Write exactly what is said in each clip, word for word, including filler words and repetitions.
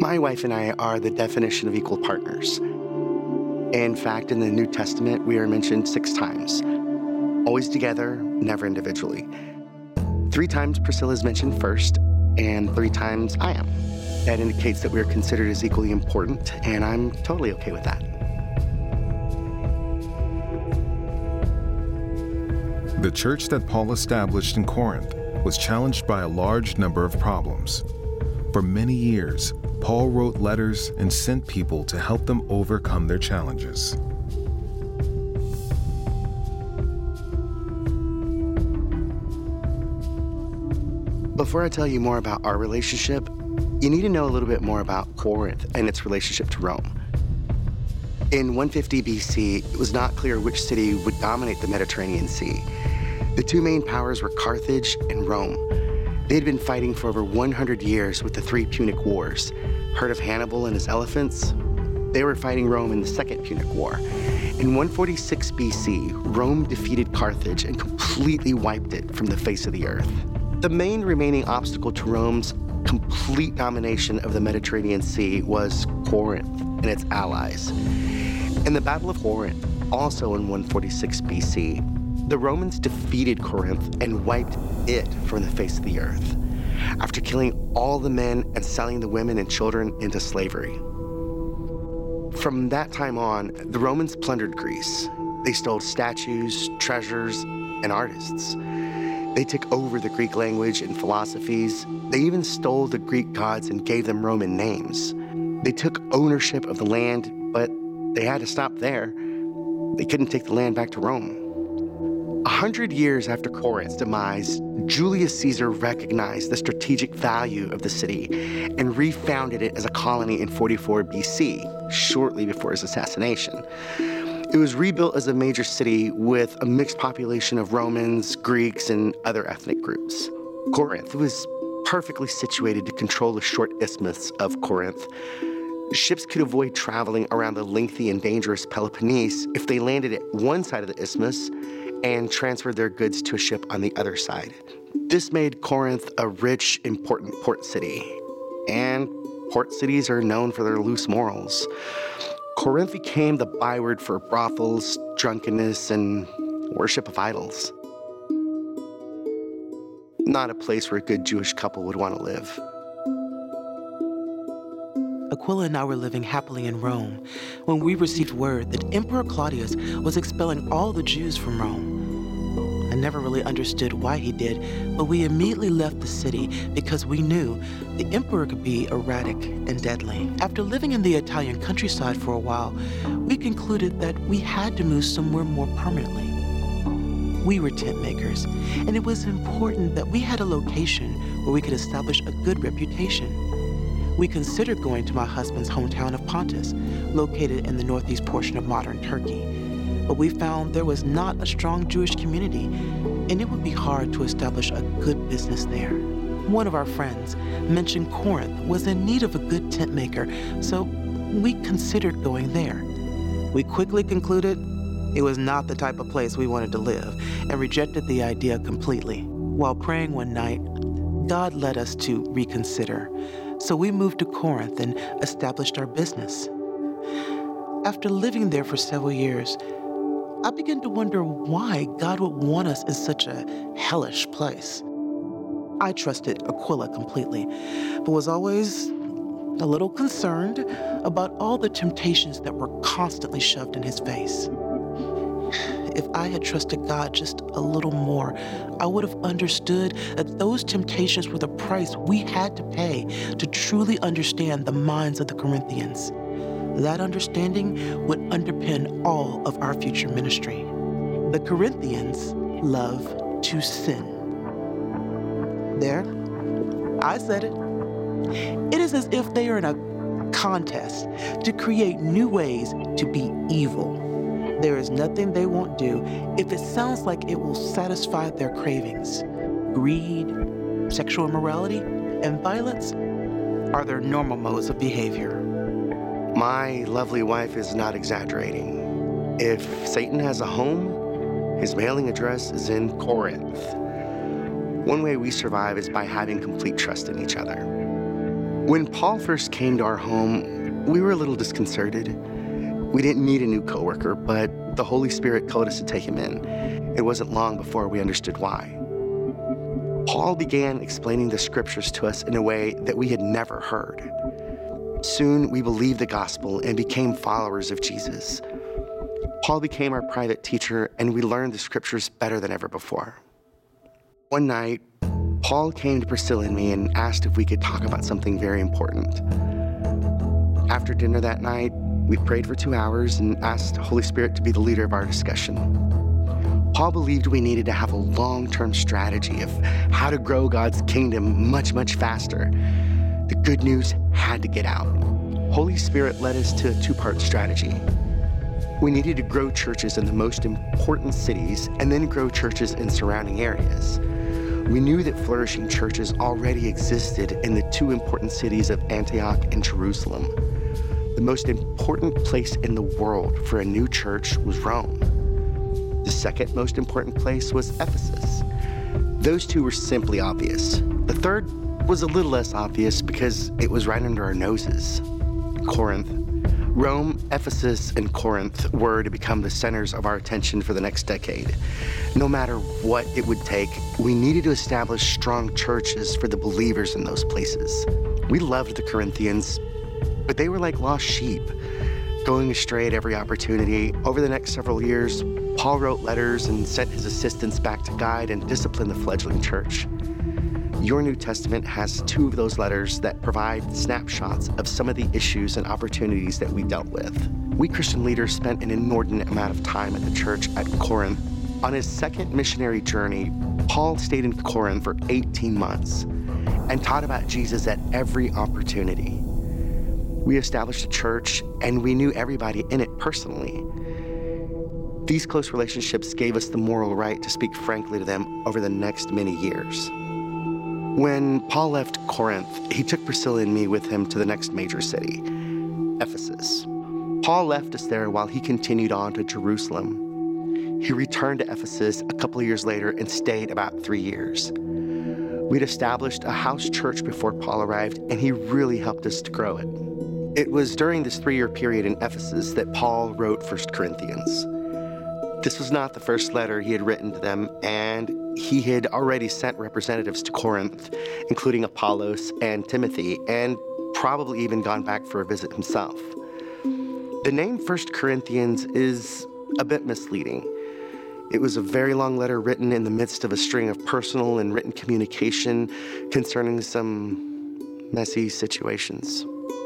My wife and I are the definition of equal partners. In fact, in the New Testament, we are mentioned six times. Always together, never individually. Three times Priscilla is mentioned first, and three times I am. That indicates that we are considered as equally important, and I'm totally okay with that. The church that Paul established in Corinth was challenged by a large number of problems. For many years, Paul wrote letters and sent people to help them overcome their challenges. Before I tell you more about our relationship, you need to know a little bit more about Corinth and its relationship to Rome. In one fifty B C, it was not clear which city would dominate the Mediterranean Sea. The two main powers were Carthage and Rome. They had been fighting for over one hundred years with the three Punic Wars. Heard of Hannibal and his elephants? They were fighting Rome in the Second Punic War. In one forty-six B C, Rome defeated Carthage and completely wiped it from the face of the earth. The main remaining obstacle to Rome's complete domination of the Mediterranean Sea was Corinth and its allies. In the Battle of Corinth, also in one forty-six B C, the Romans defeated Corinth and wiped it from the face of the earth, after killing all the men and selling the women and children into slavery. From that time on, the Romans plundered Greece. They stole statues, treasures, and artists. They took over the Greek language and philosophies. They even stole the Greek gods and gave them Roman names. They took ownership of the land, but they had to stop there. They couldn't take the land back to Rome. A hundred years after Corinth's demise, Julius Caesar recognized the strategic value of the city and refounded it as a colony in forty-four B C, shortly before his assassination. It was rebuilt as a major city with a mixed population of Romans, Greeks, and other ethnic groups. Corinth was perfectly situated to control the short isthmus of Corinth. Ships could avoid traveling around the lengthy and dangerous Peloponnese if they landed at one side of the isthmus and transferred their goods to a ship on the other side. This made Corinth a rich, important port city. And port cities are known for their loose morals. Corinth became the byword for brothels, drunkenness, and worship of idols. Not a place where a good Jewish couple would want to live. Aquila and I were living happily in Rome when we received word that Emperor Claudius was expelling all the Jews from Rome. I never really understood why he did, but we immediately left the city because we knew the emperor could be erratic and deadly. After living in the Italian countryside for a while, we concluded that we had to move somewhere more permanently. We were tent makers, and it was important that we had a location where we could establish a good reputation. We considered going to my husband's hometown of Pontus, located in the northeast portion of modern Turkey. But we found there was not a strong Jewish community, and it would be hard to establish a good business there. One of our friends mentioned Corinth was in need of a good tent maker, so we considered going there. We quickly concluded it was not the type of place we wanted to live and rejected the idea completely. While praying one night, God led us to reconsider, so we moved to Corinth and established our business. After living there for several years, I began to wonder why God would want us in such a hellish place. I trusted Aquila completely, but was always a little concerned about all the temptations that were constantly shoved in his face. If I had trusted God just a little more, I would have understood that those temptations were the price we had to pay to truly understand the minds of the Corinthians. That understanding would underpin all of our future ministry. The Corinthians love to sin. There, I said it. It is as if they are in a contest to create new ways to be evil. There is nothing they won't do if it sounds like it will satisfy their cravings. Greed, sexual immorality, and violence are their normal modes of behavior. My lovely wife is not exaggerating. If Satan has a home, his mailing address is in Corinth. One way we survive is by having complete trust in each other. When Paul first came to our home, we were a little disconcerted. We didn't need a new coworker, but the Holy Spirit told us to take him in. It wasn't long before we understood why. Paul began explaining the scriptures to us in a way that we had never heard. Soon, we believed the gospel and became followers of Jesus. Paul became our private teacher, and we learned the scriptures better than ever before. One night, Paul came to Priscilla and me and asked if we could talk about something very important. After dinner that night, we prayed for two hours and asked the Holy Spirit to be the leader of our discussion. Paul believed we needed to have a long-term strategy of how to grow God's kingdom much, much faster. The good news had to get out. Holy Spirit led us to a two-part strategy. We needed to grow churches in the most important cities and then grow churches in surrounding areas. We knew that flourishing churches already existed in the two important cities of Antioch and Jerusalem. The most important place in the world for a new church was Rome. The second most important place was Ephesus. Those two were simply obvious. The third was a little less obvious because it was right under our noses. Corinth. Rome, Ephesus, and Corinth were to become the centers of our attention for the next decade. No matter what it would take, we needed to establish strong churches for the believers in those places. We loved the Corinthians, but they were like lost sheep, going astray at every opportunity. Over the next several years, Paul wrote letters and sent his assistants back to guide and discipline the fledgling church. Your New Testament has two of those letters that provide snapshots of some of the issues and opportunities that we dealt with. We Christian leaders spent an inordinate amount of time at the church at Corinth. On his second missionary journey, Paul stayed in Corinth for eighteen months and taught about Jesus at every opportunity. We established a church, and we knew everybody in it personally. These close relationships gave us the moral right to speak frankly to them over the next many years. When Paul left Corinth, he took Priscilla and me with him to the next major city, Ephesus. Paul left us there while he continued on to Jerusalem. He returned to Ephesus a couple of years later and stayed about three years. We'd established a house church before Paul arrived, and he really helped us to grow it. It was during this three-year period in Ephesus that Paul wrote First Corinthians. This was not the first letter he had written to them, and he had already sent representatives to Corinth, including Apollos and Timothy, and probably even gone back for a visit himself. The name First Corinthians is a bit misleading. It was a very long letter written in the midst of a string of personal and written communication concerning some messy situations.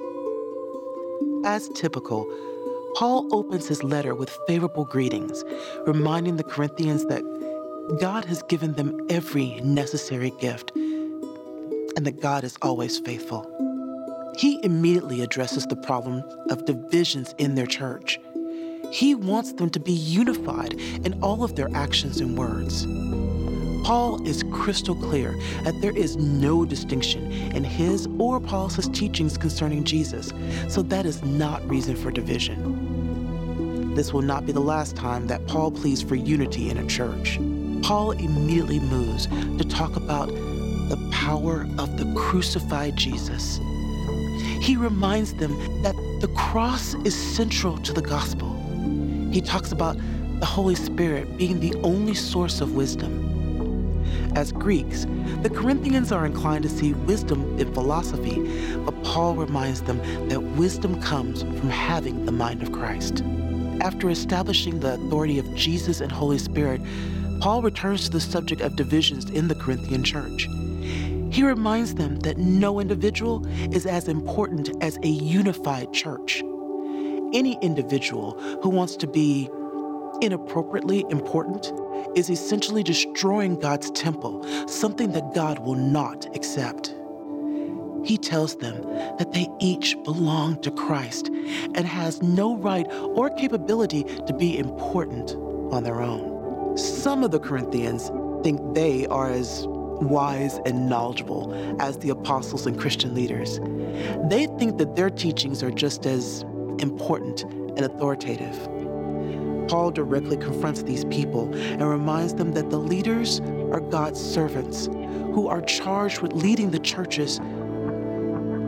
As typical, Paul opens his letter with favorable greetings, reminding the Corinthians that God has given them every necessary gift and that God is always faithful. He immediately addresses the problem of divisions in their church. He wants them to be unified in all of their actions and words. Paul is crystal clear that there is no distinction in his or Apollos' teachings concerning Jesus, so that is not reason for division. This will not be the last time that Paul pleads for unity in a church. Paul immediately moves to talk about the power of the crucified Jesus. He reminds them that the cross is central to the gospel. He talks about the Holy Spirit being the only source of wisdom. As Greeks, the Corinthians are inclined to see wisdom in philosophy, but Paul reminds them that wisdom comes from having the mind of Christ. After establishing the authority of Jesus and Holy Spirit, Paul returns to the subject of divisions in the Corinthian church. He reminds them that no individual is as important as a unified church. Any individual who wants to be inappropriately important is essentially destroying God's temple, something that God will not accept. He tells them that they each belong to Christ and has no right or capability to be important on their own. Some of the Corinthians think they are as wise and knowledgeable as the apostles and Christian leaders. They think that their teachings are just as important and authoritative. Paul directly confronts these people and reminds them that the leaders are God's servants who are charged with leading the churches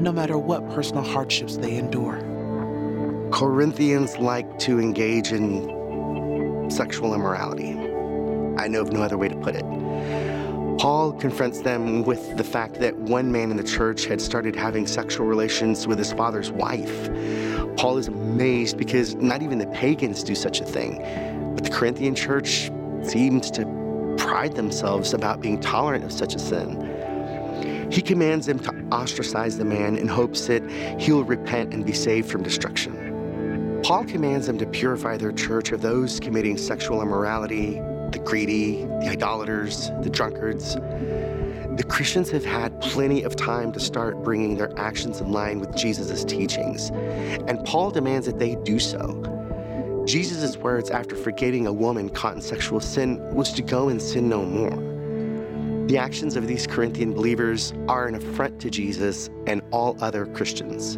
no matter what personal hardships they endure. Corinthians like to engage in sexual immorality. I know of no other way to put it. Paul confronts them with the fact that one man in the church had started having sexual relations with his father's wife. Paul is amazed because not even the pagans do such a thing, but the Corinthian church seems to pride themselves about being tolerant of such a sin. He commands them to ostracize the man in hopes that he'll repent and be saved from destruction. Paul commands them to purify their church of those committing sexual immorality, the greedy, the idolaters, the drunkards. The Christians have had plenty of time to start bringing their actions in line with Jesus' teachings, and Paul demands that they do so. Jesus' words after forgetting a woman caught in sexual sin was to go and sin no more. The actions of these Corinthian believers are an affront to Jesus and all other Christians.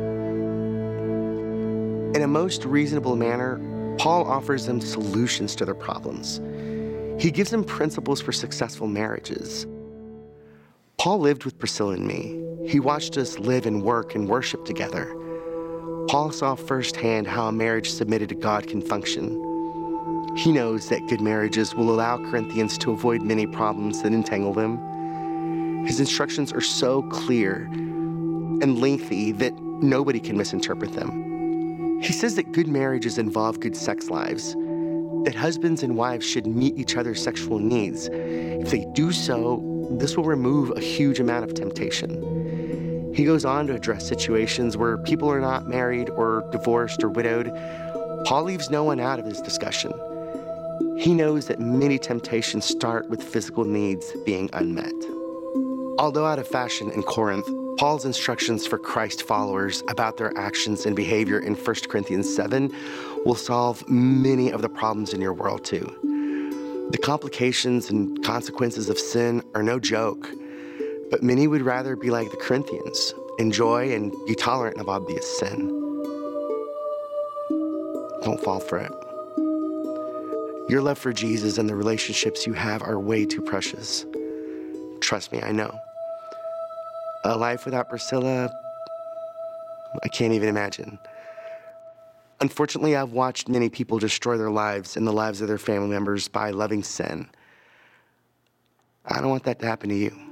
In a most reasonable manner, Paul offers them solutions to their problems. He gives them principles for successful marriages. Paul lived with Priscilla and me. He watched us live and work and worship together. Paul saw firsthand how a marriage submitted to God can function. He knows that good marriages will allow Corinthians to avoid many problems that entangle them. His instructions are so clear and lengthy that nobody can misinterpret them. He says that good marriages involve good sex lives, that husbands and wives should meet each other's sexual needs. If they do so, this will remove a huge amount of temptation. He goes on to address situations where people are not married or divorced or widowed. Paul leaves no one out of his discussion. He knows that many temptations start with physical needs being unmet. Although out of fashion in Corinth, Paul's instructions for Christ followers about their actions and behavior in First Corinthians seven will solve many of the problems in your world too. The complications and consequences of sin are no joke, but many would rather be like the Corinthians, enjoy and be tolerant of obvious sin. Don't fall for it. Your love for Jesus and the relationships you have are way too precious. Trust me, I know. A life without Priscilla, I can't even imagine. Unfortunately, I've watched many people destroy their lives and the lives of their family members by loving sin. I don't want that to happen to you.